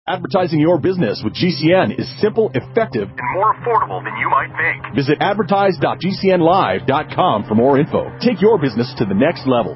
Advertising your business with GCN is simple, effective, and more affordable than you might think. Visit advertise.gcnlive.com for more info. Take your business to the next level.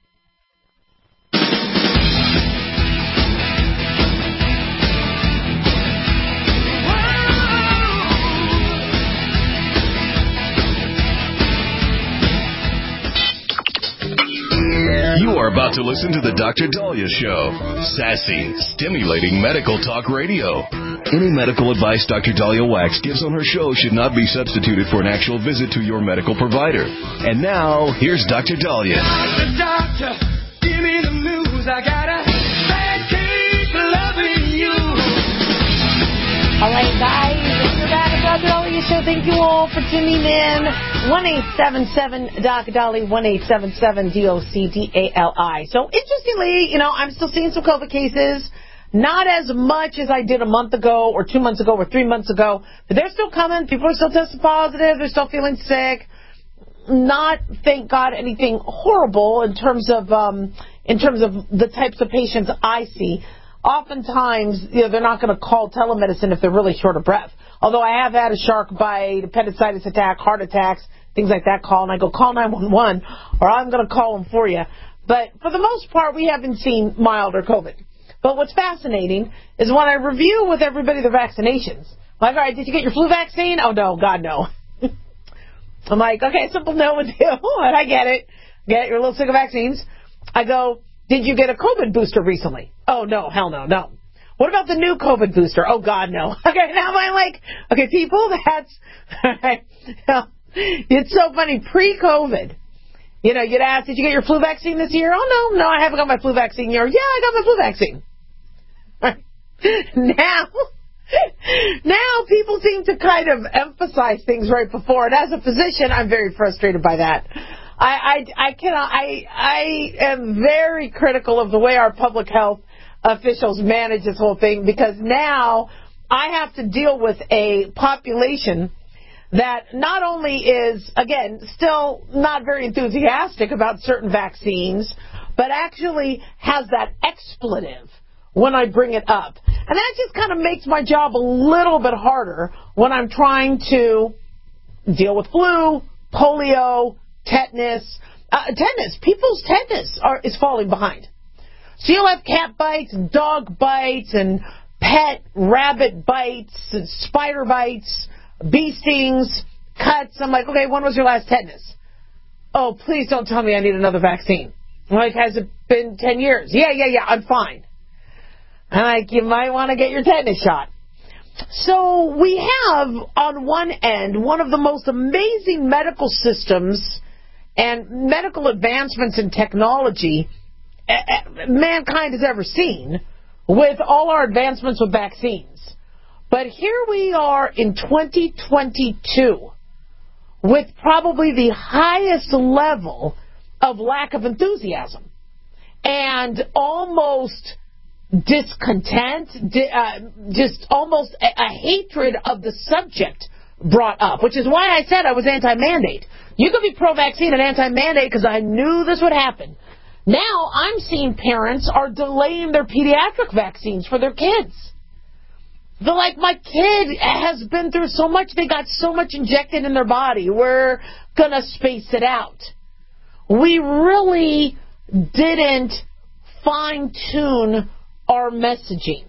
You are about to listen to the Dr. Daliah Show. Sassy, stimulating medical talk radio. Any medical advice Dr. Daliah Wax gives on her show should not be substituted for an actual visit to your medical provider. And now, here's Dr. Daliah. Doctor, give me the news. I got a bad case of loving you. All right, guys, it's the Dr. Daliah Show. Thank you all for tuning in. 1-877-DOC-DALI, 1-877-DOC-DALI. So, interestingly, I'm still seeing some COVID cases. Not as much as I did a month ago or 2 months ago or 3 months ago. But they're still coming. People are still testing positive. They're still feeling sick. Not, thank God, anything horrible in terms of the types of patients I see. Oftentimes, they're not going to call telemedicine if they're really short of breath. Although I have had a shark bite, appendicitis attack, heart attacks, things like that call, and I go, call 911, or I'm going to call them for you. But for the most part, we haven't seen milder COVID. But what's fascinating is when I review with everybody their vaccinations, like, all right, did you get your flu vaccine? Oh, no, God, no. I'm like, okay, simple no with you, and I get it. You're a little sick of vaccines. I go, did you get a COVID booster recently? Oh, no, hell no, no. What about the new COVID booster? Oh, God, no. Okay, now I'm like, okay, people, that's, it's so funny, pre-COVID, you'd ask, did you get your flu vaccine this year? Oh, no, I haven't got my flu vaccine yet. Yeah, I got my flu vaccine. Now people seem to kind of emphasize things right before, and as a physician, I'm very frustrated by that. I am very critical of the way our public health officials manage this whole thing, because now I have to deal with a population that not only is, again, still not very enthusiastic about certain vaccines, but actually has that expletive when I bring it up. And that just kind of makes my job a little bit harder when I'm trying to deal with flu, polio, tetanus. People's tetanus is falling behind. So you'll have cat bites and dog bites and pet rabbit bites and spider bites, bee stings, cuts. I'm like, okay, when was your last tetanus? Oh, please don't tell me I need another vaccine. I'm like, has it been 10 years? Yeah, I'm fine. I'm like, you might want to get your tetanus shot. So we have, on one end, one of the most amazing medical systems and medical advancements in technology mankind has ever seen, with all our advancements with vaccines. But here we are in 2022 with probably the highest level of lack of enthusiasm and almost discontent, just almost a hatred of the subject brought up, which is why I said I was anti-mandate. You could be pro-vaccine and anti-mandate because I knew this would happen. Now I'm seeing parents are delaying their pediatric vaccines for their kids. They're like, my kid has been through so much, they got so much injected in their body, we're going to space it out. We really didn't fine-tune our messaging.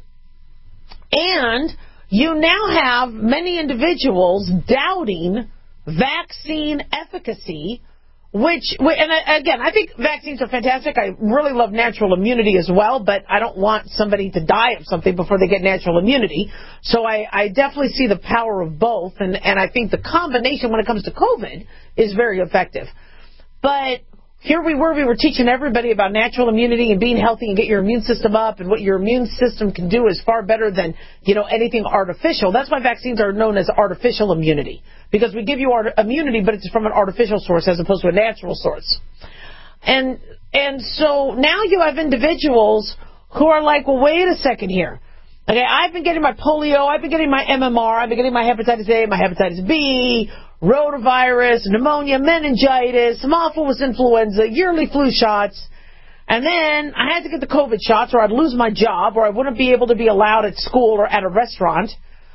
And you now have many individuals doubting vaccine efficacy, and again, I think vaccines are fantastic. I really love natural immunity as well, but I don't want somebody to die of something before they get natural immunity. So I definitely see the power of both, and I think the combination when it comes to COVID is very effective. But here we were teaching everybody about natural immunity and being healthy and get your immune system up, and what your immune system can do is far better than, anything artificial. That's why vaccines are known as artificial immunity, because we give you immunity, but it's from an artificial source as opposed to a natural source. And so now you have individuals who are like, well, wait a second here. Okay, I've been getting my polio, I've been getting my MMR, I've been getting my hepatitis A, my hepatitis B, rotavirus, pneumonia, meningitis, some awful influenza, yearly flu shots. And then I had to get the COVID shots or I'd lose my job or I wouldn't be able to be allowed at school or at a restaurant.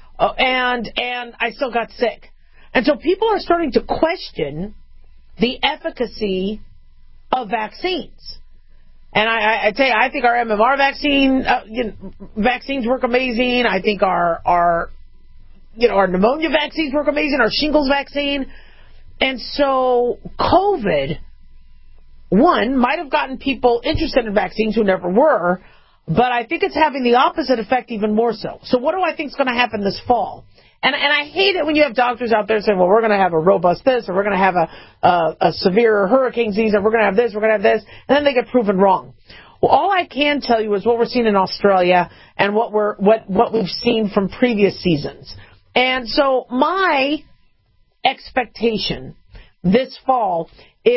And I still got sick. And so people are starting to question the efficacy of vaccines. And I tell you, I think our MMR vaccine, vaccines work amazing. I think our pneumonia vaccines work amazing. Our shingles vaccine. And so COVID, one, might have gotten people interested in vaccines who never were, but I think it's having the opposite effect even more so. So what do I think is going to happen this fall? And I hate it when you have doctors out there saying, well, we're going to have a robust this, or we're going to have a severe hurricane season, we're going to have this, we're going to have this, and then they get proven wrong. Well, all I can tell you is what we're seeing in Australia and what we've seen from previous seasons. And so my expectation this fall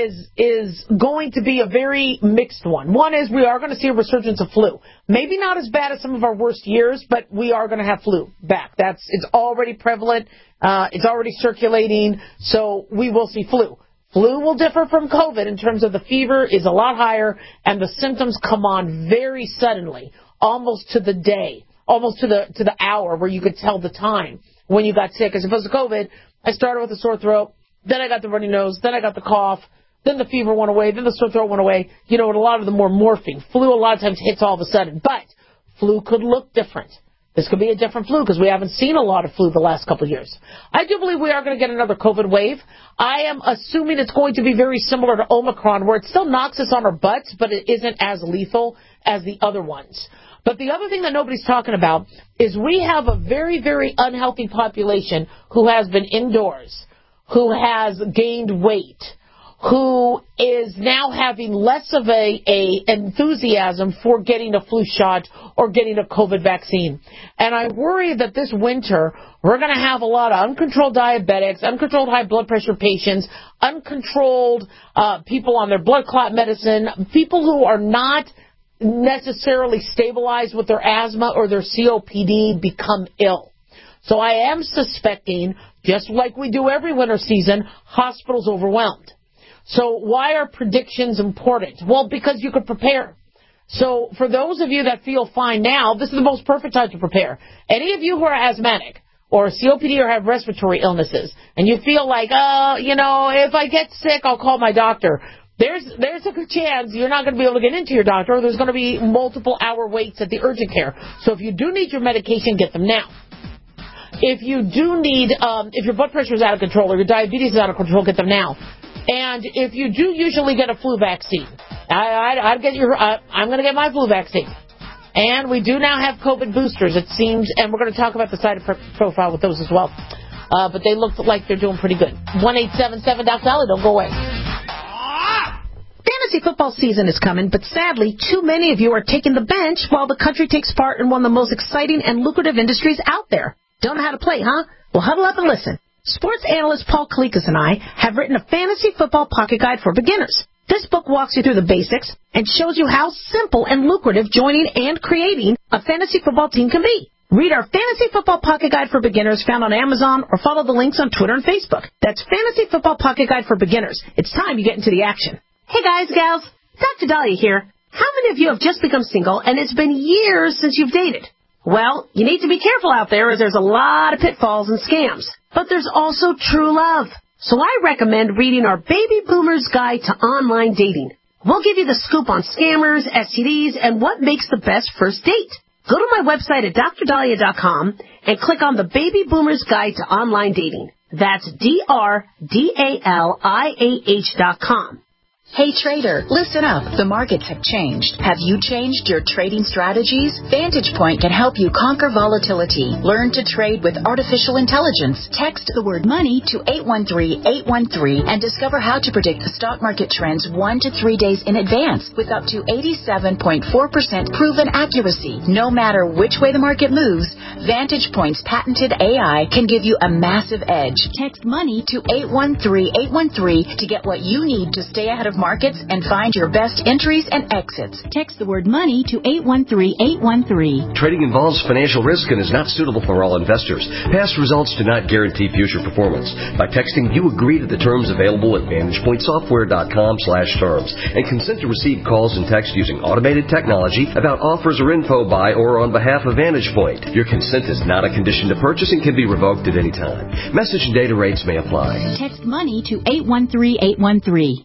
is going to be a very mixed one. One is we are going to see a resurgence of flu. Maybe not as bad as some of our worst years, but we are going to have flu back. It's already prevalent. It's already circulating, so we will see flu. Flu will differ from COVID in terms of the fever is a lot higher and the symptoms come on very suddenly, almost to the day, almost to the hour where you could tell the time when you got sick. As opposed to COVID, I started with a sore throat, then I got the runny nose, then I got the cough, then the fever went away, then the sore throat went away. And a lot of them were morphing. Flu a lot of times hits all of a sudden, but flu could look different. This could be a different flu because we haven't seen a lot of flu the last couple of years. I do believe we are going to get another COVID wave. I am assuming it's going to be very similar to Omicron, where it still knocks us on our butts, but it isn't as lethal as the other ones. But the other thing that nobody's talking about is we have a very, very unhealthy population who has been indoors, who has gained weight, who is now having less of a enthusiasm for getting a flu shot or getting a COVID vaccine. And I worry that this winter we're going to have a lot of uncontrolled diabetics, uncontrolled high blood pressure patients, uncontrolled people on their blood clot medicine, people who are not necessarily stabilized with their asthma or their COPD become ill. So I am suspecting, just like we do every winter season, hospitals overwhelmed. So why are predictions important? Well, because you could prepare. So for those of you that feel fine now, this is the most perfect time to prepare. Any of you who are asthmatic or COPD or have respiratory illnesses, and you feel like, if I get sick, I'll call my doctor. There's a good chance you're not going to be able to get into your doctor, or there's going to be multiple hour waits at the urgent care. So if you do need your medication, get them now. If you do need, if your blood pressure is out of control or your diabetes is out of control, get them now. And if you do usually get a flu vaccine, I'm going to get my flu vaccine. And we do now have COVID boosters, it seems, and we're going to talk about the side effect profile with those as well. But they look like they're doing pretty good. 1-877-DOC-DOLLY, don't go away. Fantasy football season is coming, but sadly, too many of you are taking the bench while the country takes part in one of the most exciting and lucrative industries out there. Don't know how to play, huh? Well, huddle up and listen. Sports analyst Paul Kalikas and I have written a fantasy football pocket guide for beginners. This book walks you through the basics and shows you how simple and lucrative joining and creating a fantasy football team can be. Read our Fantasy Football Pocket Guide for Beginners found on Amazon or follow the links on Twitter and Facebook. That's Fantasy Football Pocket Guide for Beginners. It's time you get into the action. Hey guys, gals, Dr. Dahlia here. How many of you have just become single and it's been years since you've dated? Well, you need to be careful out there as there's a lot of pitfalls and scams. But there's also true love. So I recommend reading our Baby Boomer's Guide to Online Dating. We'll give you the scoop on scammers, STDs, and what makes the best first date. Go to my website at drdahlia.com and click on the Baby Boomer's Guide to Online Dating. That's DRDALIAH.com. Hey trader, listen up. The markets have changed. Have you changed your trading strategies? Vantage Point can help you conquer volatility. Learn to trade with artificial intelligence. Text the word money to 813-813 and discover how to predict the stock market trends 1 to 3 days in advance with up to 87.4% proven accuracy. No matter which way the market moves, Vantage Point's patented AI can give you a massive edge. Text money to 813-813 to get what you need to stay ahead of markets and find your best entries and exits. Text the word money to 813-813. Trading involves financial risk and is not suitable for all investors. Past results do not guarantee future performance. By texting, you agree to the terms available at VantagePointSoftware.com/terms and consent to receive calls and texts using automated technology about offers or info by or on behalf of VantagePoint. Your consent is not a condition to purchase and can be revoked at any time. Message and data rates may apply. Text money to 813-813.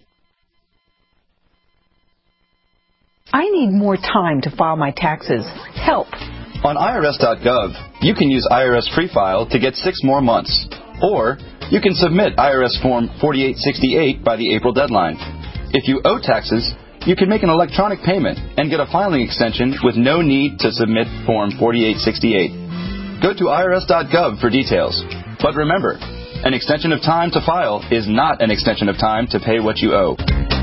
I need more time to file my taxes. Help. On IRS.gov, you can use IRS Free File to get 6 more months. Or you can submit IRS Form 4868 by the April deadline. If you owe taxes, you can make an electronic payment and get a filing extension with no need to submit Form 4868. Go to IRS.gov for details. But remember, an extension of time to file is not an extension of time to pay what you owe.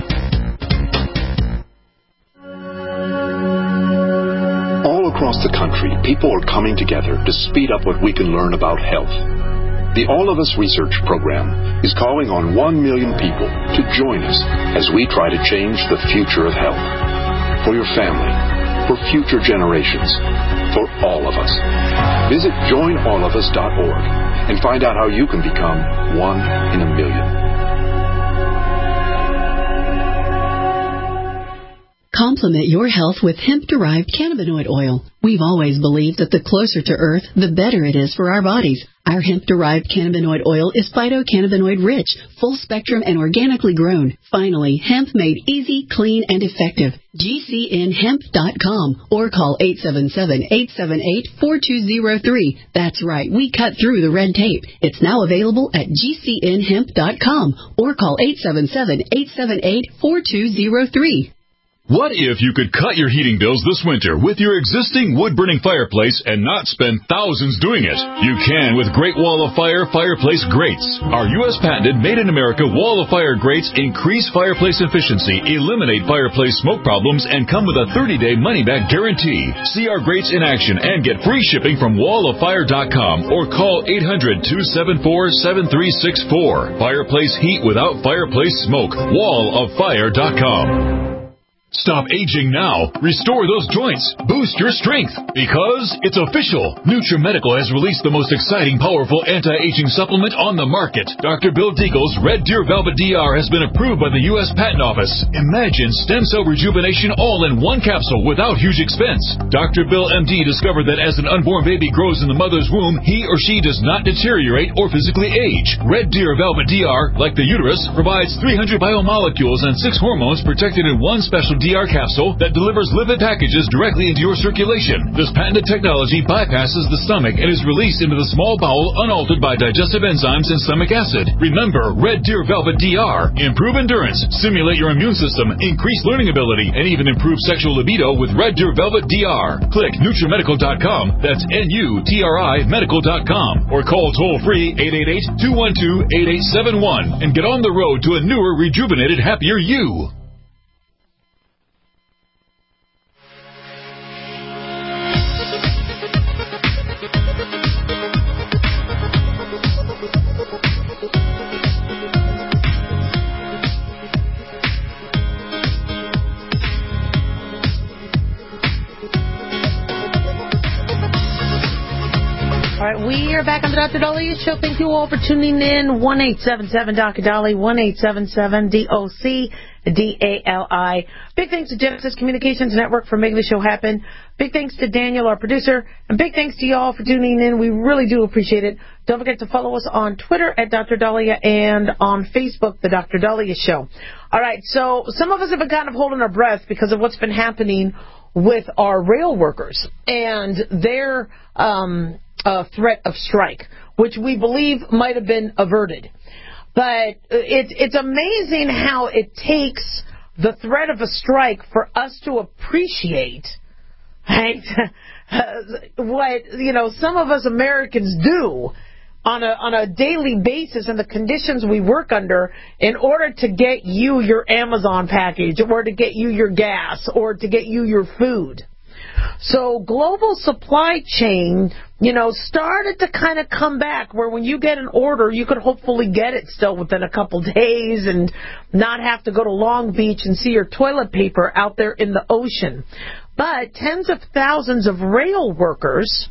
All across the country, people are coming together to speed up what we can learn about health. The All of Us Research Program is calling on 1 million people to join us as we try to change the future of health. For your family, for future generations, for all of us. Visit joinallofus.org and find out how you can become 1 in a million. Complement your health with hemp-derived cannabinoid oil. We've always believed that the closer to Earth, the better it is for our bodies. Our hemp-derived cannabinoid oil is phytocannabinoid-rich, full-spectrum, and organically grown. Finally, hemp made easy, clean, and effective. GCNhemp.com or call 877-878-4203. That's right, we cut through the red tape. It's now available at GCNhemp.com or call 877-878-4203. What if you could cut your heating bills this winter with your existing wood-burning fireplace and not spend thousands doing it? You can with Great Wall of Fire fireplace grates. Our U.S. patented made-in-America Wall of Fire grates increase fireplace efficiency, eliminate fireplace smoke problems, and come with a 30-day money-back guarantee. See our grates in action and get free shipping from walloffire.com or call 800-274-7364. Fireplace heat without fireplace smoke. walloffire.com. Stop aging now. Restore those joints. Boost your strength. Because it's official. NutriMedical has released the most exciting, powerful anti-aging supplement on the market. Dr. Bill Deagle's Red Deer Velvet DR has been approved by the U.S. Patent Office. Imagine stem cell rejuvenation all in one capsule without huge expense. Dr. Bill MD discovered that as an unborn baby grows in the mother's womb, he or she does not deteriorate or physically age. Red Deer Velvet DR, like the uterus, provides 300 biomolecules and 6 hormones protected in one special DR capsule that delivers lipid packages directly into your circulation. This patented technology bypasses the stomach and is released into the small bowel unaltered by digestive enzymes and stomach acid. Remember, Red Deer Velvet DR. Improve endurance, stimulate your immune system, increase learning ability, and even improve sexual libido with Red Deer Velvet DR. Click NutriMedical.com. That's NUTRI Medical.com. Or call toll-free 888-212-8871 and get on the road to a newer, rejuvenated, happier you. All right, we are back on the Dr. Dahlia Show. Thank you all for tuning in. 1-877-Dr. 1-877-DOC-DALI. Big thanks to Genesis Communications Network for making the show happen. Big thanks to Daniel, our producer. And big thanks to y'all for tuning in. We really do appreciate it. Don't forget to follow us on Twitter at Dr. Dahlia and on Facebook, The Dr. Dahlia Show. All right, so some of us have been kind of holding our breath because of what's been happening with our rail workers and their threat of strike, which we believe might have been averted. But it's amazing how it takes the threat of a strike for us to appreciate, right, what, some of us Americans do on a daily basis and the conditions we work under in order to get you your Amazon package or to get you your gas or to get you your food. So global supply chain, started to kind of come back where when you get an order, you could hopefully get it still within a couple days and not have to go to Long Beach and see your toilet paper out there in the ocean. But tens of thousands of rail workers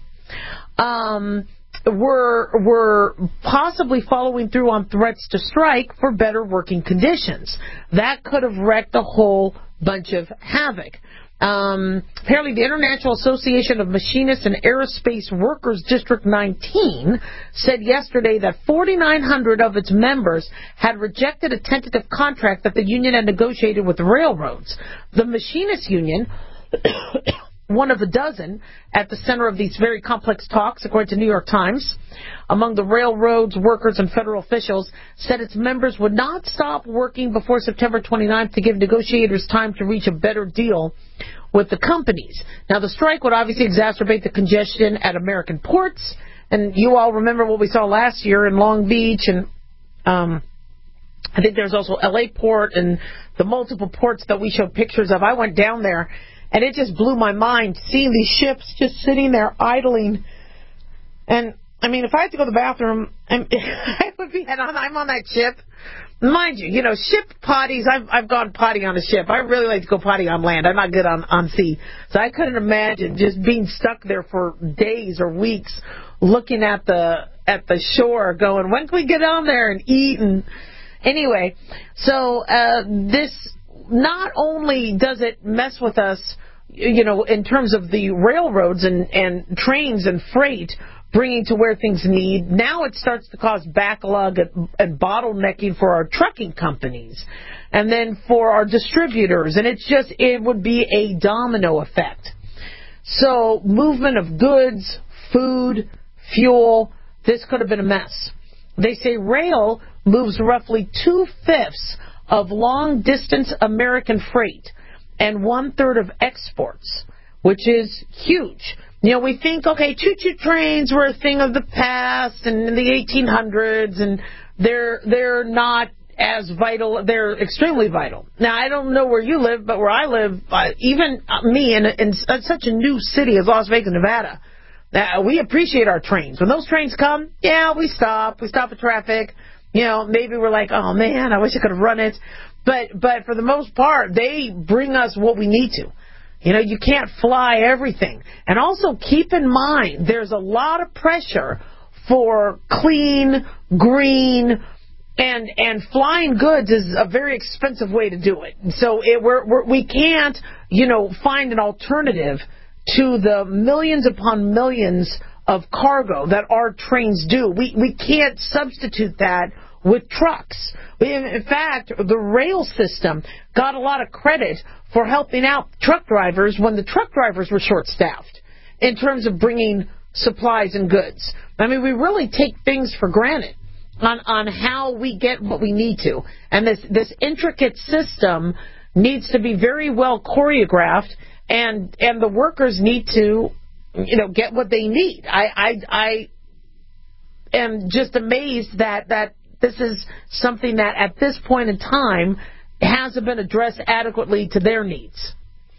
were possibly following through on threats to strike for better working conditions. That could have wreaked a whole bunch of havoc. Apparently, the International Association of Machinists and Aerospace Workers District 19 said yesterday that 4,900 of its members had rejected a tentative contract that the union had negotiated with the railroads. The Machinists Union, one of a dozen at the center of these very complex talks, according to New York Times, among the railroads, workers, and federal officials, said its members would not stop working before September 29th to give negotiators time to reach a better deal with the companies. Now, the strike would obviously exacerbate the congestion at American ports, and you all remember what we saw last year in Long Beach, and I think there's also L.A. Port and the multiple ports that we showed pictures of. I went down there, and it just blew my mind seeing these ships just sitting there idling. And, I mean, if I had to go to the bathroom, I would be, and I'm on that ship. Mind you, ship potties, I've gone potty on a ship. I really like to go potty on land. I'm not good on sea. So I couldn't imagine just being stuck there for days or weeks looking at the shore going, when can we get on there and eat? And anyway, so this, not only does it mess with us, in terms of the railroads and trains and freight bringing to where things need, now it starts to cause backlog and bottlenecking for our trucking companies and then for our distributors. And it would be a domino effect. So movement of goods, food, fuel, this could have been a mess. They say rail moves roughly 2/5 of long-distance American freight and 1/3 of exports, which is huge. We think, okay, choo-choo trains were a thing of the past and in the 1800s, and they're not as vital. They're extremely vital. Now, I don't know where you live, but where I live, even me in such a new city as Las Vegas, Nevada, we appreciate our trains. When those trains come, yeah, we stop. We stop at traffic. Maybe we're like, oh, man, I wish I could have run it. But for the most part, they bring us what we need to. You can't fly everything. And also keep in mind, there's a lot of pressure for clean, green, and flying goods is a very expensive way to do it. So we can't, find an alternative to the millions upon millions of cargo that our trains do. We can't substitute that with trucks. In fact, the rail system got a lot of credit for helping out truck drivers when the truck drivers were short-staffed in terms of bringing supplies and goods. I mean, we really take things for granted on how we get what we need to. And this intricate system needs to be very well choreographed, and the workers need to, get what they need. I am just amazed that this is something that at this point in time hasn't been addressed adequately to their needs.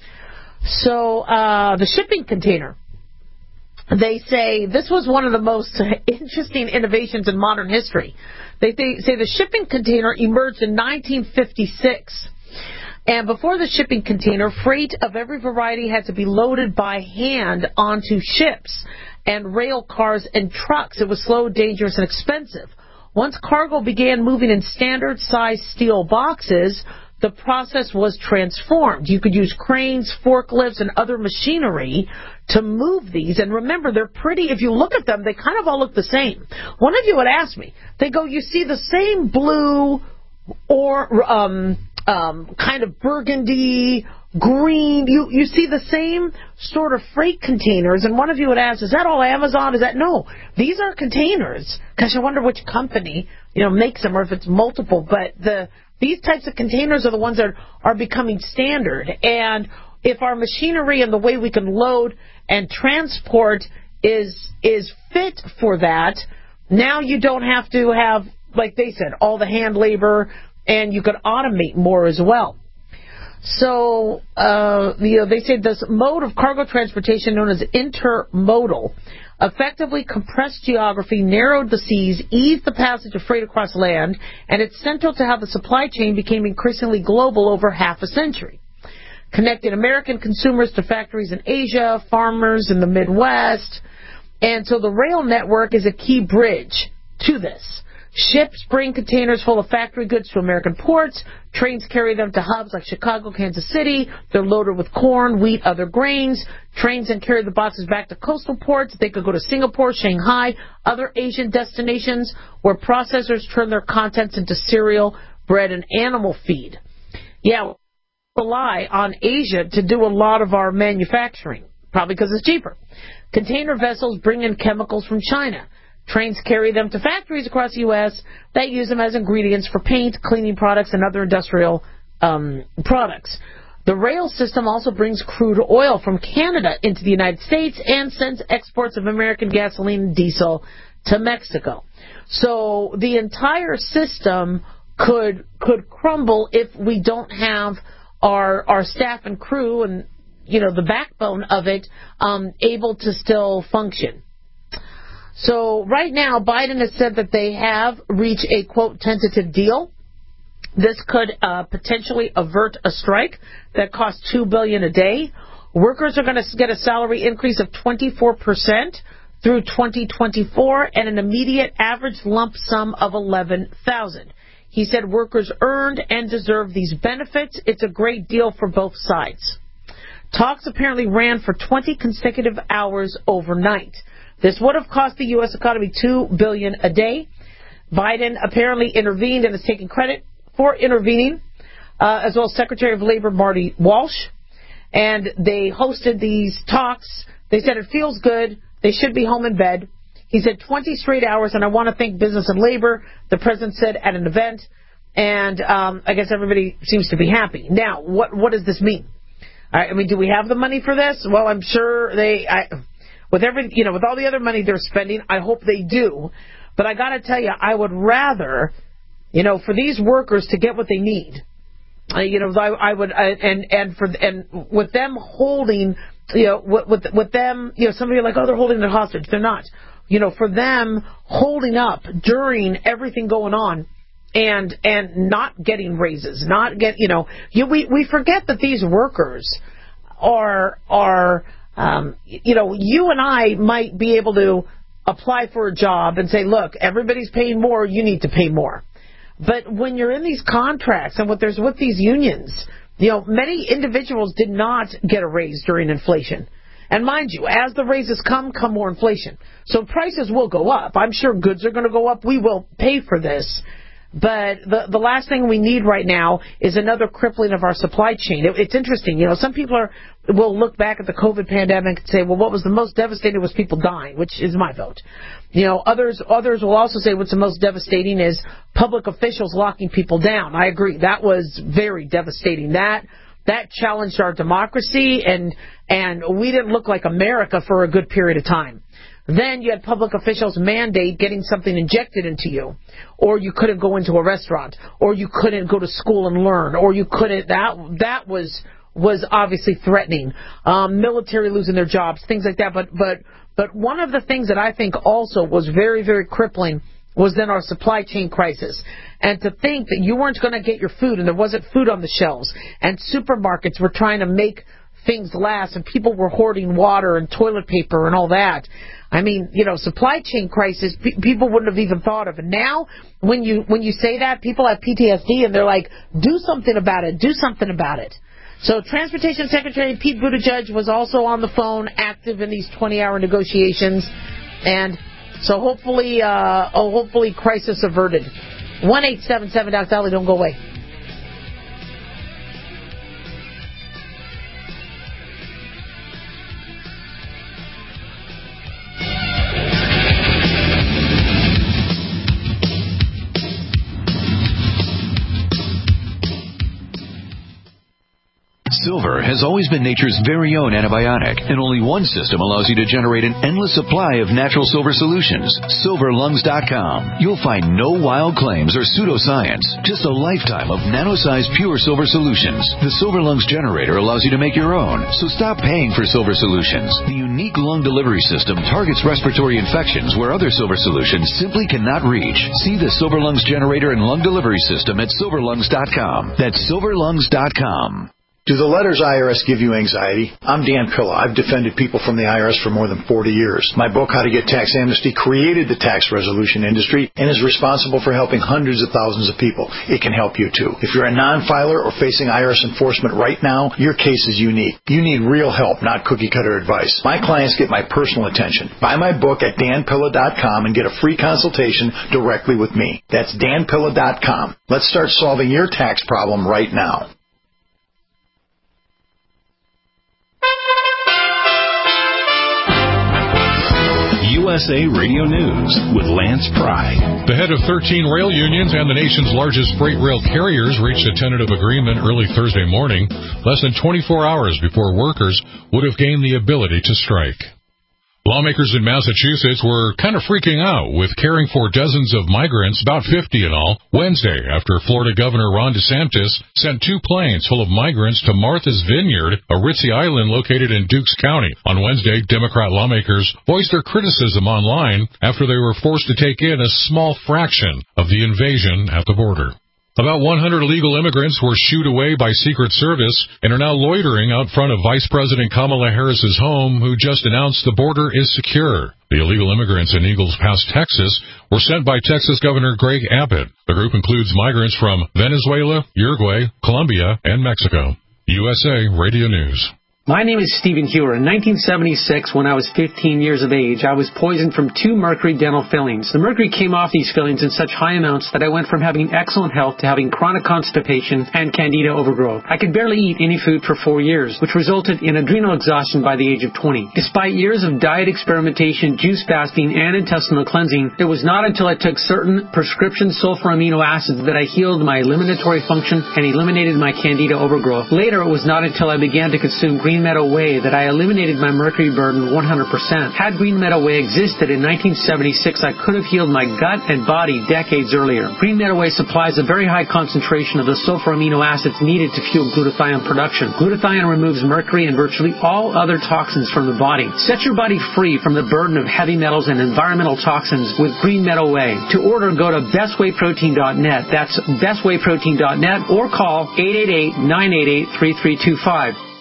So the shipping container, they say this was one of the most interesting innovations in modern history. They say the shipping container emerged in 1956. And before the shipping container, freight of every variety had to be loaded by hand onto ships and rail cars and trucks. It was slow, dangerous, and expensive. Once cargo began moving in standard-sized steel boxes, the process was transformed. You could use cranes, forklifts, and other machinery to move these. And remember, they're pretty. If you look at them, they kind of all look the same. One of you would ask me, they go, you see the same blue or kind of burgundy, green. You see the same sort of freight containers. And one of you would ask, is that all Amazon? Is that? No. These are containers. Gosh, I wonder which company, makes them or if it's multiple. But these types of containers are the ones that are becoming standard. And if our machinery and the way we can load and transport is fit for that, now you don't have to have, like they said, all the hand labor, and you could automate more as well. So, they say this mode of cargo transportation known as intermodal effectively compressed geography, narrowed the seas, eased the passage of freight across land, and it's central to how the supply chain became increasingly global over half a century, connecting American consumers to factories in Asia, farmers in the Midwest. And so the rail network is a key bridge to this. Ships bring containers full of factory goods to American ports. Trains carry them to hubs like Chicago, Kansas City. They're loaded with corn, wheat, other grains. Trains then carry the boxes back to coastal ports. They could go to Singapore, Shanghai, other Asian destinations where processors turn their contents into cereal, bread, and animal feed. Yeah, we rely on Asia to do a lot of our manufacturing, probably because it's cheaper. Container vessels bring in chemicals from China. Trains carry them to factories across the U.S. that use them as ingredients for paint, cleaning products, and other industrial products. The rail system also brings crude oil from Canada into the United States and sends exports of American gasoline and diesel to Mexico. So the entire system could crumble if we don't have our staff and crew and, the backbone of it able to still function. So right now, Biden has said that they have reached a, quote, tentative deal. This could potentially avert a strike that costs $2 billion a day. Workers are going to get a salary increase of 24% through 2024 and an immediate average lump sum of $11,000. He said workers earned and deserve these benefits. It's a great deal for both sides. Talks apparently ran for 20 consecutive hours overnight. This would have cost the U.S. economy $2 billion a day. Biden apparently intervened and is taking credit for intervening, as well as Secretary of Labor Marty Walsh. And they hosted these talks. They said it feels good. They should be home in bed. He said 20 straight hours, and I want to thank business and labor, the president said at an event. And I guess everybody seems to be happy. Now, what does this mean? I mean, do we have the money for this? Well, I'm sure with all the other money they're spending, I hope they do. But I got to tell you, I would rather, for these workers to get what they need. I would, and with them holding, with them, somebody like, oh, they're holding their hostage. They're not. For them holding up during everything going on. And not getting raises, we forget that these workers are you and I might be able to apply for a job and say, look, everybody's paying more, you need to pay more. But when you're in these contracts and with these unions, many individuals did not get a raise during inflation. And mind you, as the raises come more inflation. So prices will go up. I'm sure goods are going to go up. We will pay for this. But the last thing we need right now is another crippling of our supply chain. It's interesting. Some people will look back at the COVID pandemic and say, well, what was the most devastating was people dying, which is my vote. Others will also say what's the most devastating is public officials locking people down. I agree. That was very devastating. That challenged our democracy, and we didn't look like America for a good period of time. Then you had public officials mandate getting something injected into you, or you couldn't go into a restaurant, or you couldn't go to school and learn, or you couldn't. That was obviously threatening. Military losing their jobs, things like that. But one of the things that I think also was very, very crippling was then our supply chain crisis. And to think that you weren't going to get your food, and there wasn't food on the shelves, and supermarkets were trying to make things last, and people were hoarding water and toilet paper and all that. I mean, supply chain crisis, people wouldn't have even thought of. And now, when you say that, people have PTSD, and they're like, do something about it, do something about it. So Transportation Secretary Pete Buttigieg was also on the phone, active in these 20-hour negotiations. And so hopefully crisis averted. 1-877 Doc Dolly, don't go away. Silver has always been nature's very own antibiotic, and only one system allows you to generate an endless supply of natural silver solutions. SilverLungs.com. You'll find no wild claims or pseudoscience, just a lifetime of nano-sized pure silver solutions. The Silver Lungs generator allows you to make your own, so stop paying for silver solutions. The unique lung delivery system targets respiratory infections where other silver solutions simply cannot reach. See the Silver Lungs generator and lung delivery system at SilverLungs.com. That's SilverLungs.com. Do the letters IRS give you anxiety? I'm Dan Pilla. I've defended people from the IRS for more than 40 years. My book, How to Get Tax Amnesty, created the tax resolution industry and is responsible for helping hundreds of thousands of people. It can help you, too. If you're a non-filer or facing IRS enforcement right now, your case is unique. You need real help, not cookie-cutter advice. My clients get my personal attention. Buy my book at danpilla.com and get a free consultation directly with me. That's danpilla.com. Let's start solving your tax problem right now. USA Radio News with Lance Pry. The head of 13 rail unions and the nation's largest freight rail carriers reached a tentative agreement early Thursday morning, less than 24 hours before workers would have gained the ability to strike. Lawmakers in Massachusetts were kind of freaking out with caring for dozens of migrants, about 50 in all, Wednesday after Florida Governor Ron DeSantis sent 2 planes full of migrants to Martha's Vineyard, a ritzy island located in Dukes County. On Wednesday, Democrat lawmakers voiced their criticism online after they were forced to take in a small fraction of the invasion at the border. About 100 illegal immigrants were shooed away by Secret Service and are now loitering out front of Vice President Kamala Harris's home, who just announced the border is secure. The illegal immigrants in Eagles Pass, Texas, were sent by Texas Governor Greg Abbott. The group includes migrants from Venezuela, Uruguay, Colombia, and Mexico. USA Radio News. My name is Stephen Hewer. In 1976, when I was 15 years of age, I was poisoned from 2 mercury dental fillings. The mercury came off these fillings in such high amounts that I went from having excellent health to having chronic constipation and candida overgrowth. I could barely eat any food for 4 years, which resulted in adrenal exhaustion by the age of 20. Despite years of diet experimentation, juice fasting, and intestinal cleansing, it was not until I took certain prescription sulfur amino acids that I healed my eliminatory function and eliminated my candida overgrowth. Later, it was not until I began to consume Green Meadow Whey that I eliminated my mercury burden 100%. Had Green Meadow Whey existed in 1976, I could have healed my gut and body decades earlier. Green Meadow Whey supplies a very high concentration of the sulfur amino acids needed to fuel glutathione production. Glutathione removes mercury and virtually all other toxins from the body. Set your body free from the burden of heavy metals and environmental toxins with Green Meadow Whey. To order, go to bestwayprotein.net. That's bestwayprotein.net or call 888-988-3325.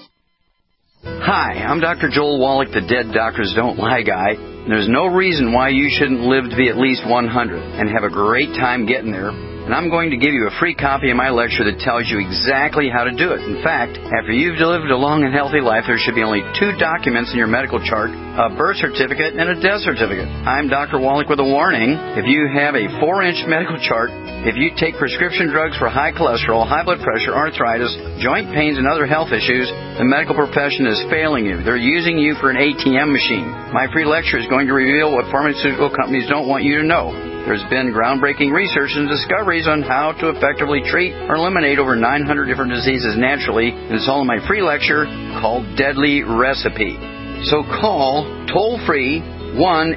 Hi, I'm Dr. Joel Wallach, the Dead Doctors Don't Lie guy. There's no reason why you shouldn't live to be at least 100 and have a great time getting there. And I'm going to give you a free copy of my lecture that tells you exactly how to do it. In fact, after you've lived a long and healthy life, there should be only 2 documents in your medical chart, a birth certificate and a death certificate. I'm Dr. Wallach with a warning. If you have a 4-inch medical chart, if you take prescription drugs for high cholesterol, high blood pressure, arthritis, joint pains, and other health issues, the medical profession is failing you. They're using you for an ATM machine. My free lecture is going to reveal what pharmaceutical companies don't want you to know. There's been groundbreaking research and discoveries on how to effectively treat or eliminate over 900 different diseases naturally, and it's all in my free lecture called Deadly Recipe. So call toll-free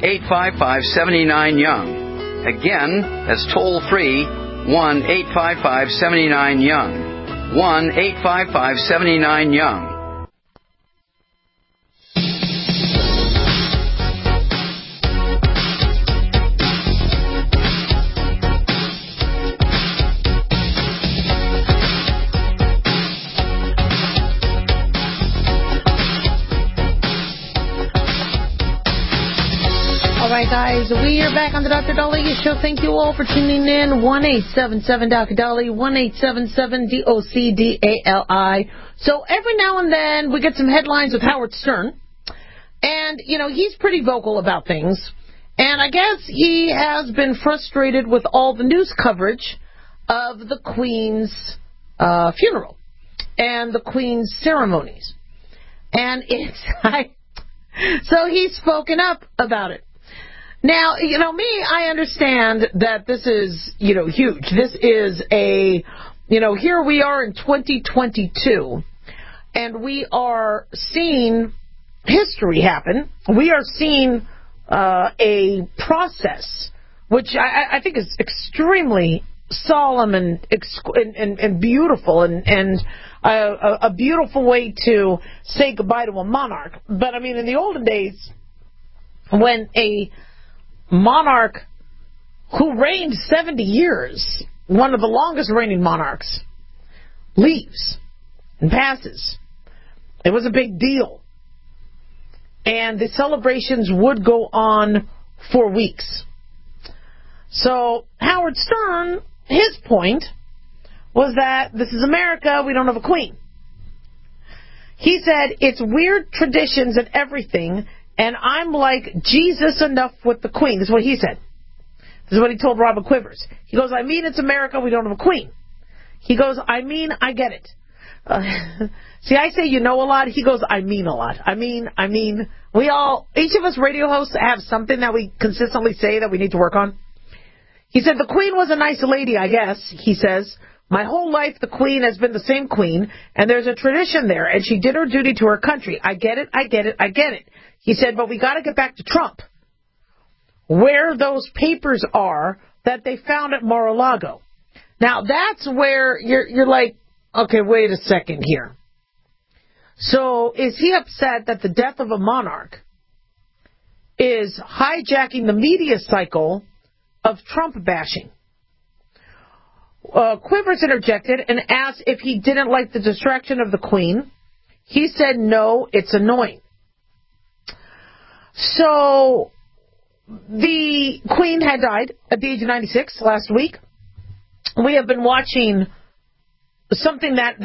1-855-79-YOUNG. Again, that's toll-free 1-855-79-YOUNG. 1-855-79-YOUNG. All right, guys, we are back on the Dr. Dahlia Show. Thank you all for tuning in. 1-877-Dr. 1-877-DOCDALI. So every now and then we get some headlines with Howard Stern. And, you know, he's pretty vocal about things. And I guess he has been frustrated with all the news coverage of the Queen's funeral and the Queen's ceremonies. And it's so he's spoken up about it. Now, you know, I understand that this is, you know, huge. This is here we are in 2022, and we are seeing history happen. We are seeing a process which I think is extremely solemn and beautiful and a beautiful way to say goodbye to a monarch. But I mean, in the olden days, when a monarch who reigned 70 years, one of the longest reigning monarchs, leaves and passes, it was a big deal. And the celebrations would go on for weeks. So Howard Stern, his point was that this is America, we don't have a queen. He said, it's weird traditions and everything, and I'm like Jesus enough with the queen. This is what he said. This is what he told Robert Quivers. He goes, I mean, it's America, we don't have a queen. He goes, I mean, I get it. See, I say you know a lot. He goes, I mean a lot. I mean, each of us radio hosts have something that we consistently say that we need to work on. He said, the queen was a nice lady, I guess, he says. My whole life, the queen has been the same queen, and there's a tradition there, and she did her duty to her country. I get it. He said, but we got to get back to Trump, where those papers are that they found at Mar-a-Lago. Now, that's where you're like, okay, wait a second here. So is he upset that the death of a monarch is hijacking the media cycle of Trump bashing? Quivers interjected and asked if he didn't like the distraction of the Queen. He said, no, it's annoying. So the Queen had died at the age of 96 last week. We have been watching something that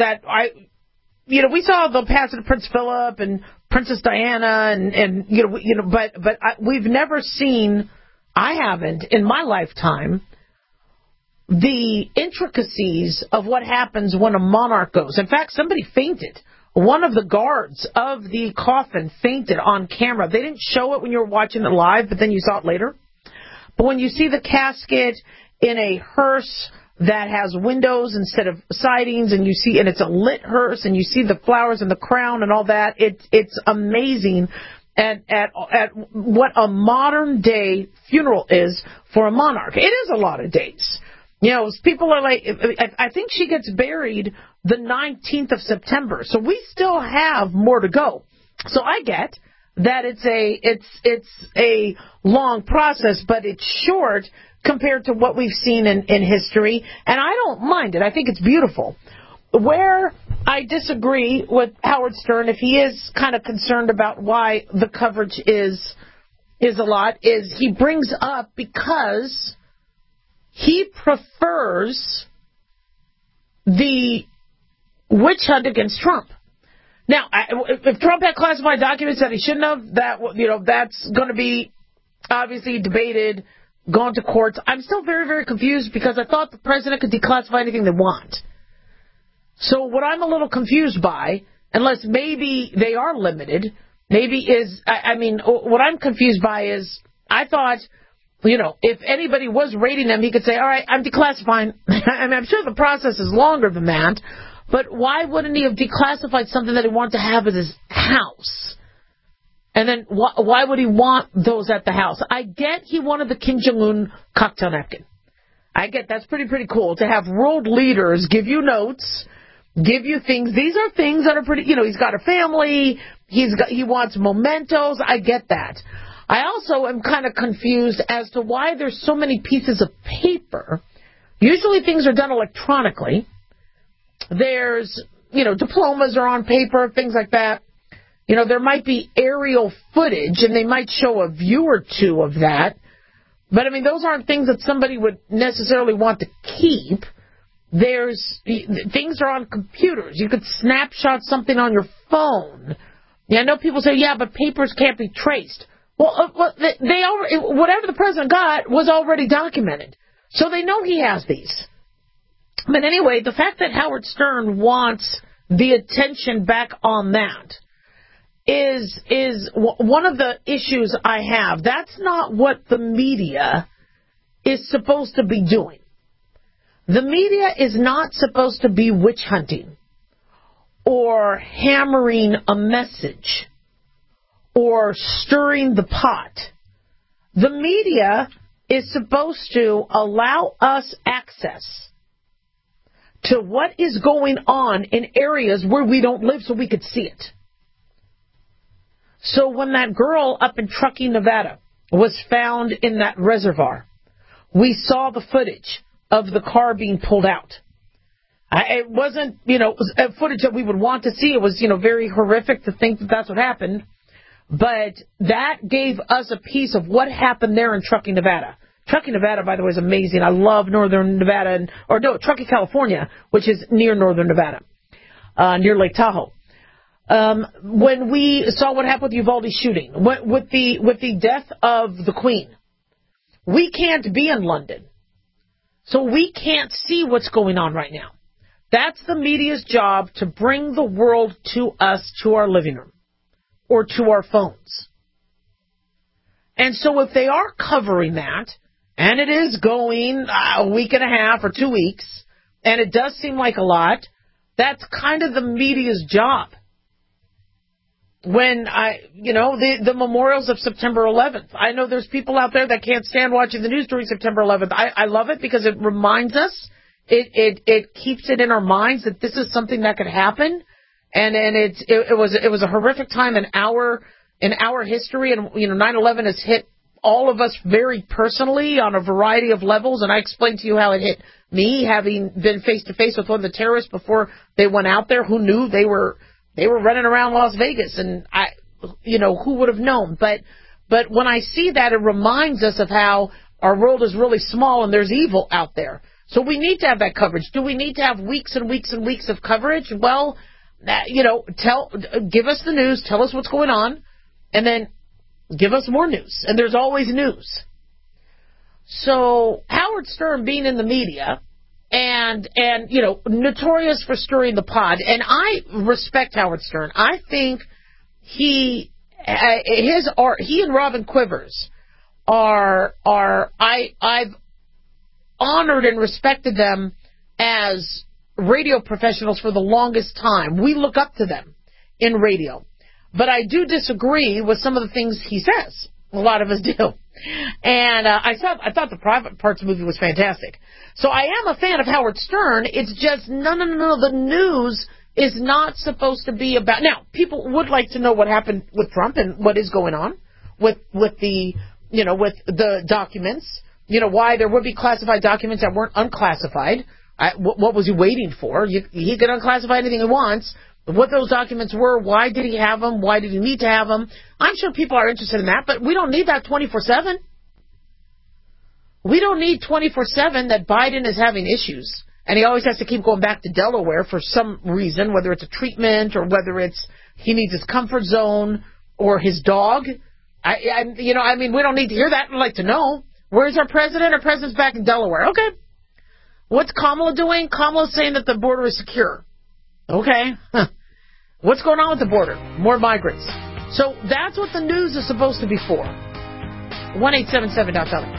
we saw the passing of Prince Philip and Princess Diana but we've never seen, I haven't in my lifetime, the intricacies of what happens when a monarch goes. In fact, somebody fainted. One of the guards of the coffin fainted on camera. They didn't show it when you were watching it live, but then you saw it later. But when you see the casket in a hearse that has windows instead of sidings, and it's a lit hearse, and you see the flowers and the crown and all that, it's amazing at what a modern day funeral is for a monarch. It is a lot of days. People are like, I think she gets buried the 19th of September, so we still have more to go. So I get that it's a long process, but it's short compared to what we've seen in history, and I don't mind it. I think it's beautiful. Where I disagree with Howard Stern, if he is kind of concerned about why the coverage is a lot, is he brings up because he prefers the witch hunt against Trump. Now, if Trump had classified documents that he shouldn't have, that's going to be obviously debated, gone to courts. I'm still very, very confused because I thought the president could declassify anything they want. So what I'm a little confused by, unless maybe they are limited, what I'm confused by is I thought, if anybody was raiding them, he could say, all right, I'm declassifying. I'm sure the process is longer than that, but why wouldn't he have declassified something that he wanted to have at his house? And then why would he want those at the house? I get he wanted the Kim Jong-un cocktail napkin. I get that's pretty cool to have world leaders give you notes, give you things. These are things that are pretty, he's got a family, he wants mementos. I get that. I also am kind of confused as to why there's so many pieces of paper. Usually things are done electronically. There's, diplomas are on paper, things like that. There might be aerial footage, and they might show a view or two of that. But, those aren't things that somebody would necessarily want to keep. Things are on computers. You could snapshot something on your phone. I know people say, yeah, but papers can't be traced. Well, whatever the president got was already documented. So they know he has these. But anyway, the fact that Howard Stern wants the attention back on that is one of the issues I have. That's not what the media is supposed to be doing. The media is not supposed to be witch hunting or hammering a message or stirring the pot. The media is supposed to allow us access to what is going on in areas where we don't live so we could see it. So when that girl up in Truckee, Nevada was found in that reservoir, we saw the footage of the car being pulled out. It wasn't, footage that we would want to see. It was, very horrific to think that that's what happened. But that gave us a piece of what happened there in Truckee, Nevada. Truckee, Nevada, by the way, is amazing. I love northern Nevada, Truckee, California, which is near northern Nevada, near Lake Tahoe. When we saw what happened with Uvalde shooting, with the death of the Queen, we can't be in London, so we can't see what's going on right now. That's the media's job, to bring the world to us, to our living room, or to our phones. And so if they are covering that, and it is going a week and a half or 2 weeks, and it does seem like a lot, that's kind of the media's job. When the memorials of September 11th, I know there's people out there that can't stand watching the news during September 11th. I love it because it reminds us, it keeps it in our minds that this is something that could happen, and it was a horrific time in our history, and 9/11 has hit all of us very personally on a variety of levels, and I explained to you how it hit me, having been face to face with one of the terrorists before they went out there. Who knew they were running around Las Vegas, and who would have known? But when I see that, it reminds us of how our world is really small and there's evil out there. So we need to have that coverage. Do we need to have weeks and weeks and weeks of coverage? Well, give us the news, tell us what's going on, and then give us more news. And there's always news. So Howard Stern being in the media and notorious for stirring the pot, and I respect Howard Stern. I think he and Robin Quivers I've honored and respected them as radio professionals for the longest time. We look up to them in radio. But I do disagree with some of the things he says. A lot of us do. And I thought the Private Parts movie was fantastic. So I am a fan of Howard Stern. It's just, no, the news is not supposed to be about... Now, people would like to know what happened with Trump and what is going on with the documents. Why there would be classified documents that weren't unclassified. What was he waiting for? He can unclassify anything he wants. What those documents were, why did he have them, why did he need to have them. I'm sure people are interested in that, but we don't need that 24/7. We don't need 24/7 that Biden is having issues, and he always has to keep going back to Delaware for some reason, whether it's a treatment or whether it's he needs his comfort zone or his dog. We don't need to hear that. I'd like to know. Where's our president? Our president's back in Delaware. Okay. What's Kamala doing? Kamala's saying that the border is secure. Okay. What's going on with the border? More migrants. So that's what the news is supposed to be for. 1-877-DOC.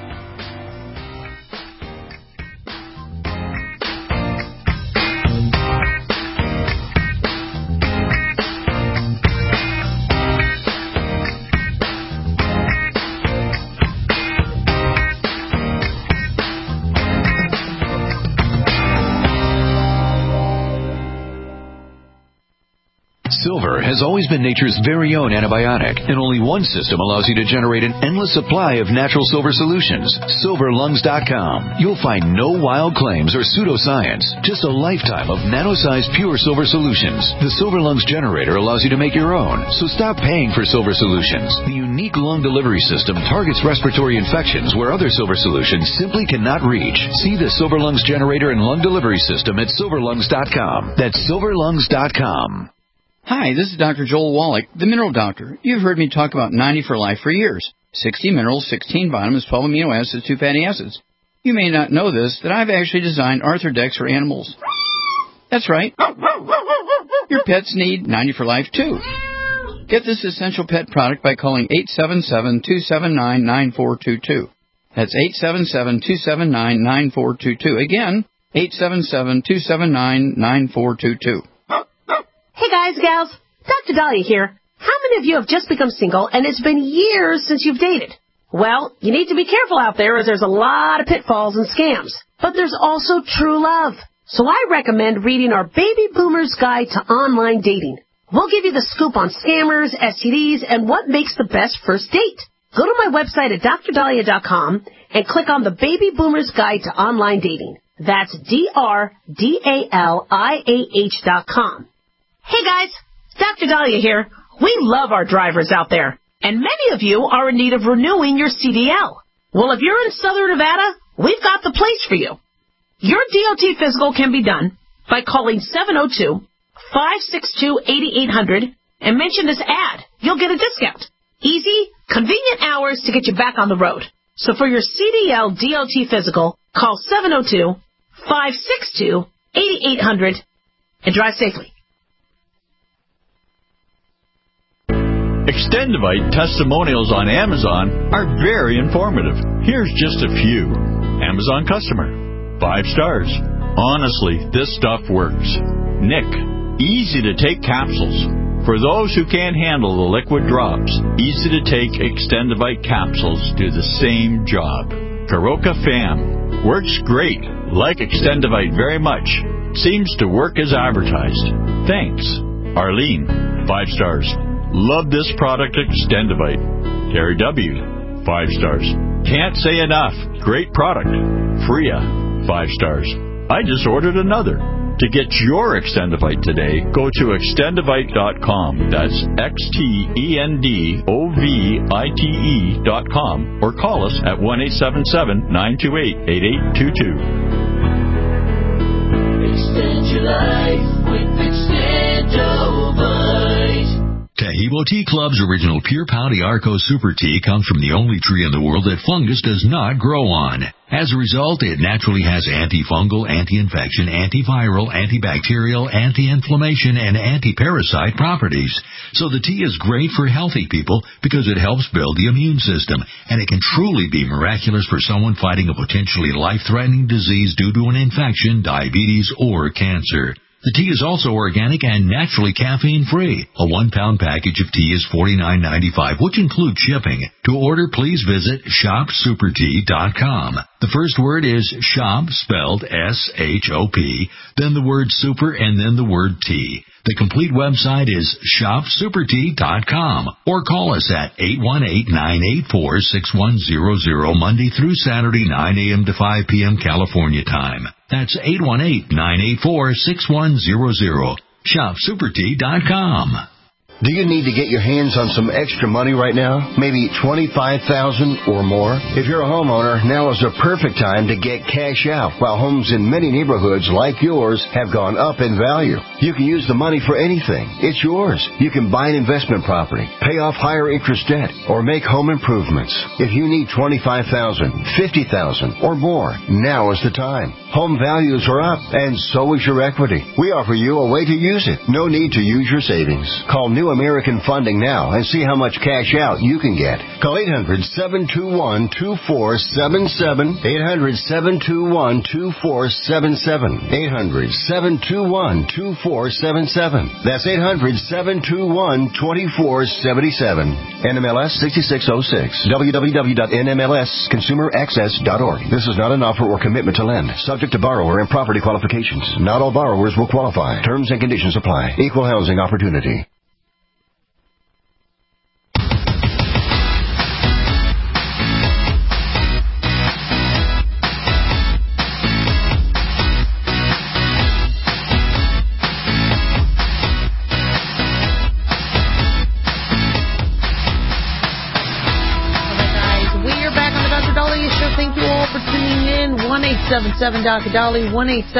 Silver has always been nature's very own antibiotic, and only one system allows you to generate an endless supply of natural silver solutions. SilverLungs.com. You'll find no wild claims or pseudoscience, just a lifetime of nano-sized pure silver solutions. The Silver Lungs generator allows you to make your own, so stop paying for silver solutions. The unique lung delivery system targets respiratory infections where other silver solutions simply cannot reach. See the Silver Lungs generator and lung delivery system at SilverLungs.com. That's SilverLungs.com. Hi, this is Dr. Joel Wallach, the Mineral Doctor. You've heard me talk about 90 for Life for years. 60 minerals, 16 vitamins, 12 amino acids, 2 fatty acids. You may not know this, that I've actually designed Arthrodex for animals. That's right. Your pets need 90 for Life, too. Get this essential pet product by calling 877-279-9422. That's 877-279-9422. Again, 877-279-9422. Hey guys, gals, Dr. Dahlia here. How many of you have just become single and it's been years since you've dated? Well, you need to be careful out there as there's a lot of pitfalls and scams. But there's also true love. So I recommend reading our Baby Boomer's Guide to Online Dating. We'll give you the scoop on scammers, STDs, and what makes the best first date. Go to my website at drdahlia.com and click on the Baby Boomer's Guide to Online Dating. That's DRDALIAH.com. Hey guys, Dr. Dahlia here. We love our drivers out there, and many of you are in need of renewing your CDL. Well, if you're in Southern Nevada, we've got the place for you. Your DOT physical can be done by calling 702-562-8800 and mention this ad. You'll get a discount. Easy, convenient hours to get you back on the road. So for your CDL DOT physical, call 702-562-8800 and drive safely. Extendivite testimonials on Amazon are very informative. Here's just a few. Amazon customer. 5 stars. Honestly, this stuff works. Nick. Easy to take capsules. For those who can't handle the liquid drops, easy to take Extendivite capsules do the same job. Karoka Fam. Works great. Like Extendivite very much. Seems to work as advertised. Thanks. Arlene. 5 stars. Love this product, Extendivite. Terry W. 5 stars. Can't say enough. Great product. Freya. 5 stars. I just ordered another. To get your Extendivite today, go to extendivite.com. That's XTENDOVITE.com or call us at 1-877-928-8822. Extend your life with Extendovite. Taheebo Tea Club's original Pure Pau d'Arco Super Tea comes from the only tree in the world that fungus does not grow on. As a result, it naturally has antifungal, anti-infection, antiviral, antibacterial, anti-inflammation, and anti-parasite properties. So the tea is great for healthy people because it helps build the immune system, and it can truly be miraculous for someone fighting a potentially life-threatening disease due to an infection, diabetes, or cancer. The tea is also organic and naturally caffeine-free. A 1-pound package of tea is $49.95, which includes shipping. To order, please visit shopsupertea.com. The first word is shop, spelled S-H-O-P, then the word super, and then the word tea. The complete website is shopsupertea.com or call us at 818-984-6100 Monday through Saturday, 9 a.m. to 5 p.m. California time. That's 818-984-6100. shopsupertea.com. Do you need to get your hands on some extra money right now? Maybe $25,000 or more? If you're a homeowner, now is the perfect time to get cash out while homes in many neighborhoods like yours have gone up in value. You can use the money for anything. It's yours. You can buy an investment property, pay off higher interest debt, or make home improvements. If you need $25,000, $50,000 or more, now is the time. Home values are up, and so is your equity. We offer you a way to use it. No need to use your savings. Call New American Funding now and see how much cash out you can get. Call 800-721-2477. 800-721-2477. 800-721-2477. That's 800-721-2477. NMLS 6606. www.nmlsconsumeraccess.org. This is not an offer or commitment to lend. Subject to borrower and property qualifications. Not all borrowers will qualify. Terms and conditions apply. Equal housing opportunity. Thank you all for tuning in. 1-877-Dr.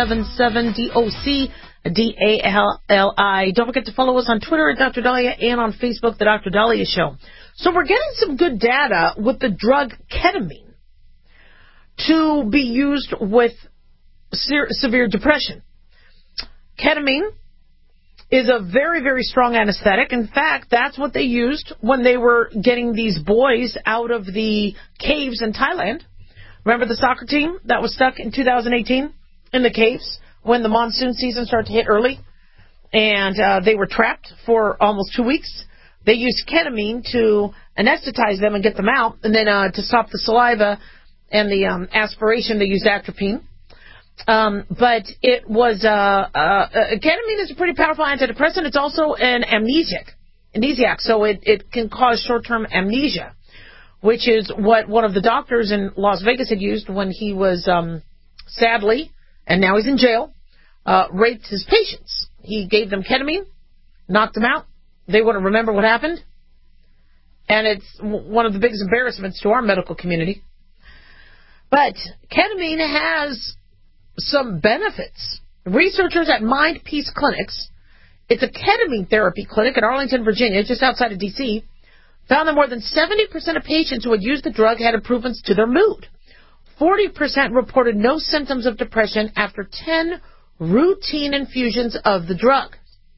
1-877-DOC-DALLI. Don't forget to follow us on Twitter at Dr. Dahlia and on Facebook, The Dr. Dahlia Show. So we're getting some good data with the drug ketamine to be used with severe depression. Ketamine is a very, very strong anesthetic. In fact, that's what they used when they were getting these boys out of the caves in Thailand. Remember the soccer team that was stuck in 2018 in the caves when the monsoon season started to hit early? and they were trapped for almost 2 weeks. They used ketamine to anesthetize them and get them out, and then to stop the saliva and the aspiration, they used atropine. But it was ketamine is a pretty powerful antidepressant. It's also an amnesiac, so it can cause short-term amnesia, which is what one of the doctors in Las Vegas had used when he was sadly, and now he's in jail, raped his patients. He gave them ketamine, knocked them out. They wouldn't remember what happened. And it's one of the biggest embarrassments to our medical community. But ketamine has some benefits. Researchers at Mind Peace Clinics, it's a ketamine therapy clinic in Arlington, Virginia, just outside of D.C., found that more than 70% of patients who had used the drug had improvements to their mood. 40% reported no symptoms of depression after 10 routine infusions of the drug.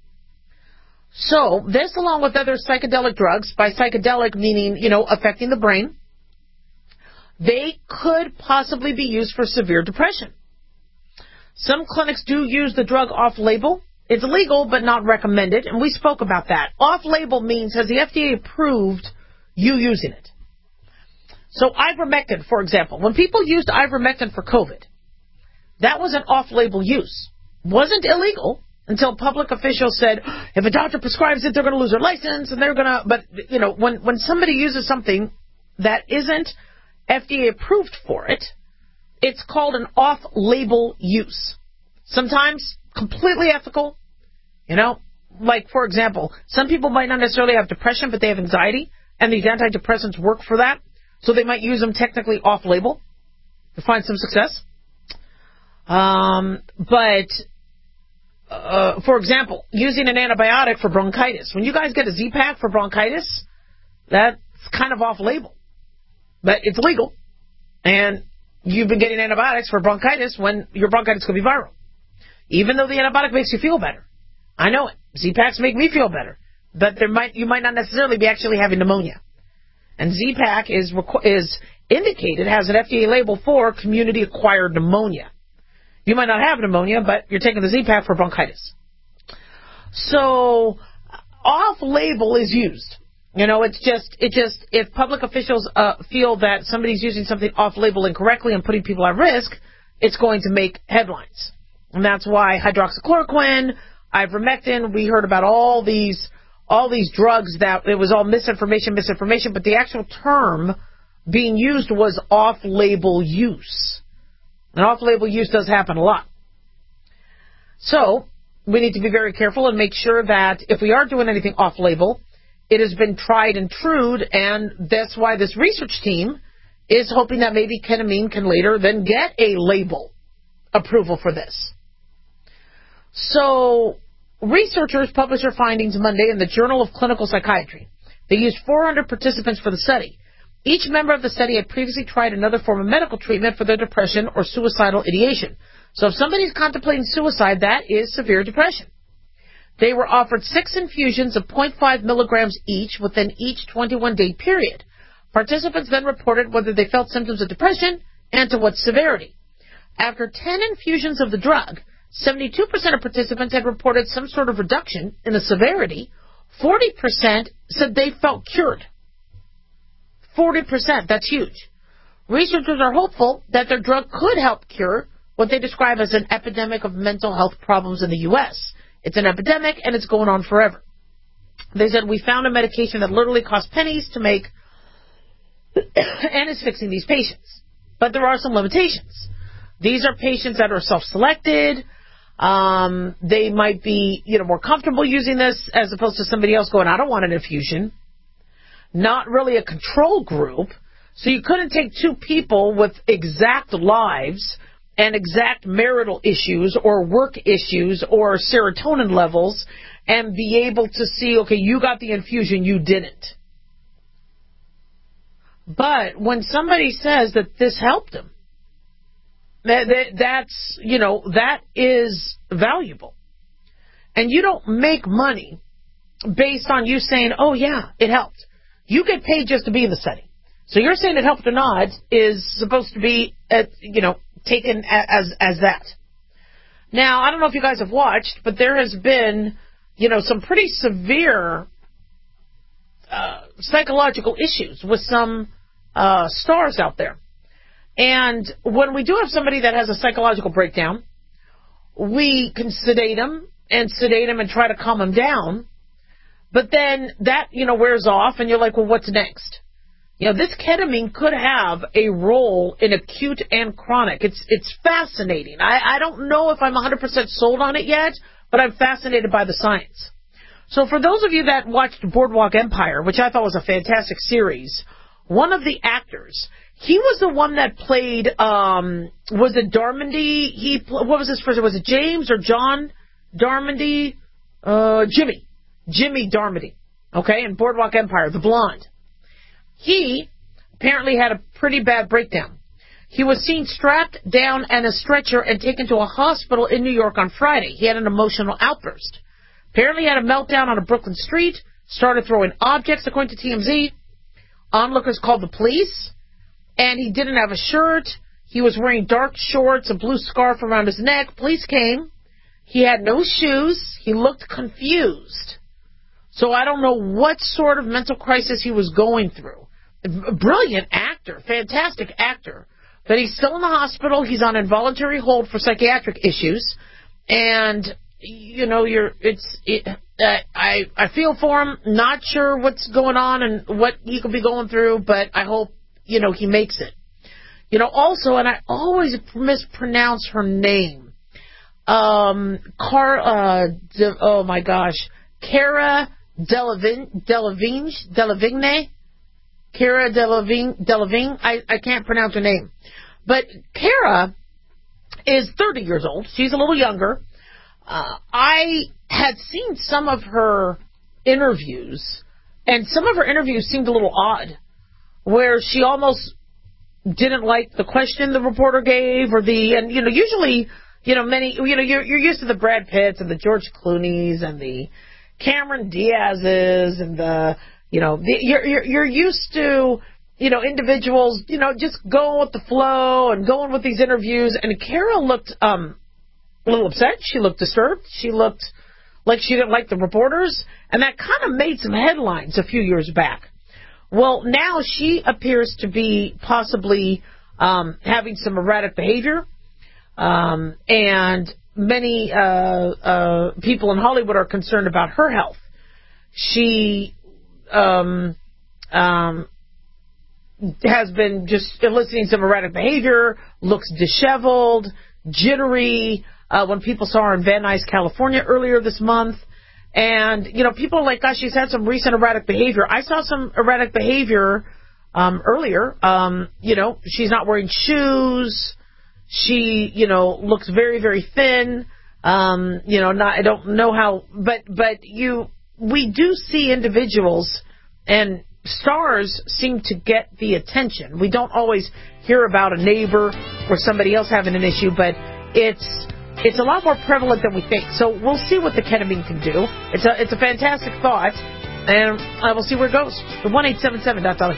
So, this along with other psychedelic drugs, by psychedelic meaning, affecting the brain, they could possibly be used for severe depression. Some clinics do use the drug off-label. It's legal, but not recommended, and we spoke about that. Off-label means, has the FDA approved you using it? So ivermectin, for example, when people used ivermectin for COVID, that was an off-label use. Wasn't illegal until public officials said, if a doctor prescribes it, they're going to lose their license, and they're going to, but, when somebody uses something that isn't FDA approved for it, it's called an off-label use. Sometimes completely ethical, like, for example, some people might not necessarily have depression, but they have anxiety, and these antidepressants work for that, so they might use them technically off-label to find some success. For example, using an antibiotic for bronchitis. When you guys get a Z-Pak for bronchitis, that's kind of off-label, but it's legal, and you've been getting antibiotics for bronchitis when your bronchitis could be viral. Even though the antibiotic makes you feel better. I know it. Z-Paks make me feel better. But you might not necessarily be actually having pneumonia. And Z-Pak is indicated, has an FDA label for community-acquired pneumonia. You might not have pneumonia, but you're taking the Z-Pak for bronchitis. So, off-label is used. If public officials feel that somebody's using something off-label incorrectly and putting people at risk, it's going to make headlines. And that's why hydroxychloroquine, ivermectin, we heard about all these drugs that it was all misinformation, but the actual term being used was off-label use. And off-label use does happen a lot. So, we need to be very careful and make sure that if we are doing anything off-label, it has been tried and trued, and that's why this research team is hoping that maybe ketamine can later then get a label approval for this. So, researchers published their findings Monday in the Journal of Clinical Psychiatry. They used 400 participants for the study. Each member of the study had previously tried another form of medical treatment for their depression or suicidal ideation. So if somebody's contemplating suicide, that is severe depression. They were offered 6 infusions of 0.5 milligrams each within each 21-day period. Participants then reported whether they felt symptoms of depression and to what severity. After 10 infusions of the drug, 72% of participants had reported some sort of reduction in the severity. 40% said they felt cured. 40%, that's huge. Researchers are hopeful that their drug could help cure what they describe as an epidemic of mental health problems in the U.S. It's an epidemic, and it's going on forever. They said, we found a medication that literally costs pennies to make and is fixing these patients. But there are some limitations. These are patients that are self-selected. They might be, more comfortable using this as opposed to somebody else going, I don't want an infusion. Not really a control group. So you couldn't take 2 people with exact lives and exact marital issues or work issues or serotonin levels and be able to see, okay, you got the infusion, you didn't. But when somebody says that this helped them, that's, that is valuable. And you don't make money based on you saying, oh yeah, it helped. You get paid just to be in the study. So you're saying it helped or not is supposed to be, taken as that. Now, I don't know if you guys have watched, but there has been, some pretty severe psychological issues with some stars out there. And when we do have somebody that has a psychological breakdown, we can sedate them and try to calm them down. But then that, wears off, and you're like, well, what's next? This ketamine could have a role in acute and chronic. It's fascinating. I don't know if I'm 100% sold on it yet, but I'm fascinated by the science. So for those of you that watched Boardwalk Empire, which I thought was a fantastic series, one of the actors, he was the one that played, was it Darmondy? What was his first name? Was it James or John Darmondy? Jimmy Darmondy. Okay, in Boardwalk Empire, the blonde. He apparently had a pretty bad breakdown. He was seen strapped down in a stretcher and taken to a hospital in New York on Friday. He had an emotional outburst. Apparently he had a meltdown on a Brooklyn street, started throwing objects, according to TMZ. Onlookers called the police, and he didn't have a shirt. He was wearing dark shorts, a blue scarf around his neck. Police came. He had no shoes. He looked confused. So I don't know what sort of mental crisis he was going through. A brilliant actor, fantastic actor. But he's still in the hospital. He's on involuntary hold for psychiatric issues. And, I feel for him. Not sure what's going on and what he could be going through, but I hope, he makes it. Also, and I always mispronounce her name. Oh my gosh. Cara Delevingne? Cara Delevingne? I can't pronounce her name. But Cara is 30 years old. She's a little younger. I had seen some of her interviews, and some of her interviews seemed a little odd, where she almost didn't like the question the reporter gave, usually, you're used to the Brad Pitts and the George Clooney's and the Cameron Diaz's and you're used to, individuals, just going with the flow and going with these interviews. And Carol looked a little upset. She looked disturbed. She looked like she didn't like the reporters. And that kind of made some headlines a few years back. Well, now she appears to be possibly having some erratic behavior. And many people in Hollywood are concerned about her health. She has been just eliciting some erratic behavior, looks disheveled, jittery, when people saw her in Van Nuys, California earlier this month. And, people are like, gosh, she's had some recent erratic behavior. I saw some erratic behavior earlier. She's not wearing shoes. She, looks very, very thin. I don't know how, but we do see individuals, and stars seem to get the attention. We don't always hear about a neighbor or somebody else having an issue, but it's a lot more prevalent than we think. So we'll see what the ketamine can do. It's a fantastic thought, and I will see where it goes. The 1-877-DOC.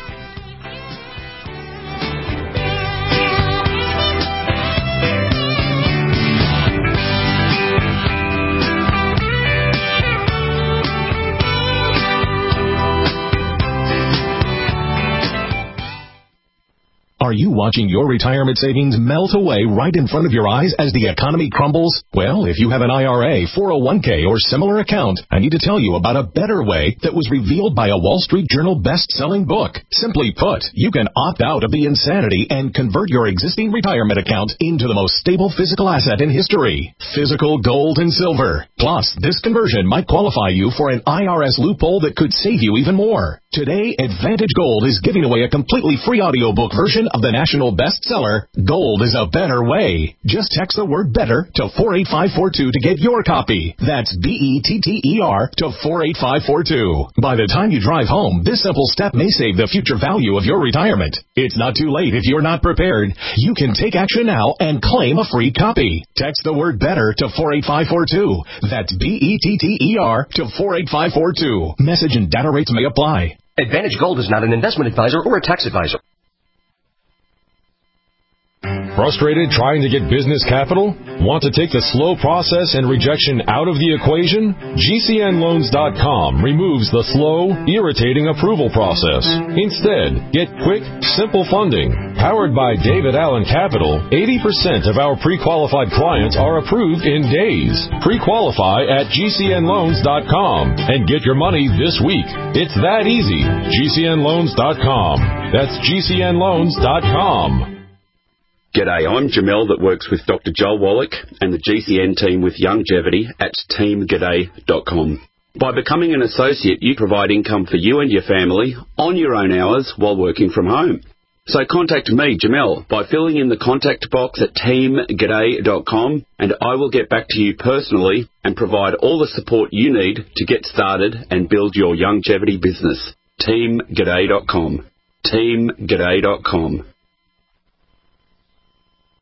Are you watching your retirement savings melt away right in front of your eyes as the economy crumbles? Well, if you have an IRA, 401k, or similar account, I need to tell you about a better way that was revealed by a Wall Street Journal best-selling book. Simply put, you can opt out of the insanity and convert your existing retirement account into the most stable physical asset in history, physical gold and silver. Plus, this conversion might qualify you for an IRS loophole that could save you even more. Today, Advantage Gold is giving away a completely free audiobook version of the national bestseller, Gold is a Better Way. Just text the word BETTER to 48542 to get your copy. That's BETTER to 48542. By the time you drive home, this simple step may save the future value of your retirement. It's not too late if you're not prepared. You can take action now and claim a free copy. Text the word BETTER to 48542. That's BETTER to 48542. Message and data rates may apply. Advantage Gold is not an investment advisor or a tax advisor. Frustrated trying to get business capital? Want to take the slow process and rejection out of the equation? GCNLoans.com removes the slow, irritating approval process. Instead, get quick, simple funding. Powered by David Allen Capital, 80% of our pre-qualified clients are approved in days. Pre-qualify at GCNLoans.com and get your money this week. It's that easy. GCNLoans.com. That's GCNLoans.com. G'day, I'm Jamel that works with Dr. Joel Wallach and the GCN team with Longevity at teamg'day.com. By becoming an associate, you provide income for you and your family on your own hours while working from home. So contact me, Jamel, by filling in the contact box at teamg'day.com, and I will get back to you personally and provide all the support you need to get started and build your longevity business. teamg'day.com. teamg'day.com.